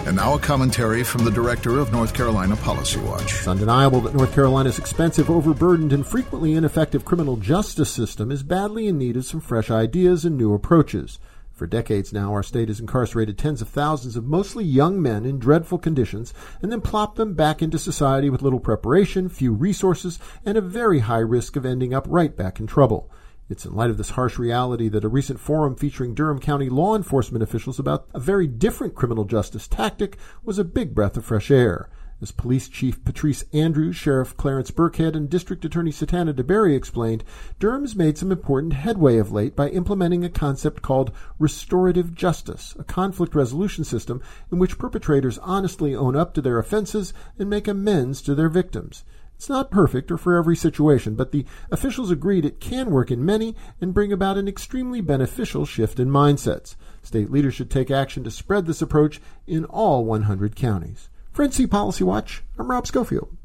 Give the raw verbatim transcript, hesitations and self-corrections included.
And now a commentary from the director of North Carolina Policy Watch. It's undeniable that North Carolina's expensive, overburdened, and frequently ineffective criminal justice system is badly in need of some fresh ideas and new approaches. For decades now, our state has incarcerated tens of thousands of mostly young men in dreadful conditions and then plopped them back into society with little preparation, few resources, and a very high risk of ending up right back in trouble. It's in light of this harsh reality that a recent forum featuring Durham County law enforcement officials about a very different criminal justice tactic was a big breath of fresh air. As Police Chief Patrice Andrews, Sheriff Clarence Burkhead, and District Attorney Satana DeBerry explained, Durham has made some important headway of late by implementing a concept called restorative justice, a conflict resolution system in which perpetrators honestly own up to their offenses and make amends to their victims. It's not perfect or for every situation, but the officials agreed it can work in many and bring about an extremely beneficial shift in mindsets. State leaders should take action to spread this approach in all one hundred counties. For N C Policy Watch, I'm Rob Schofield.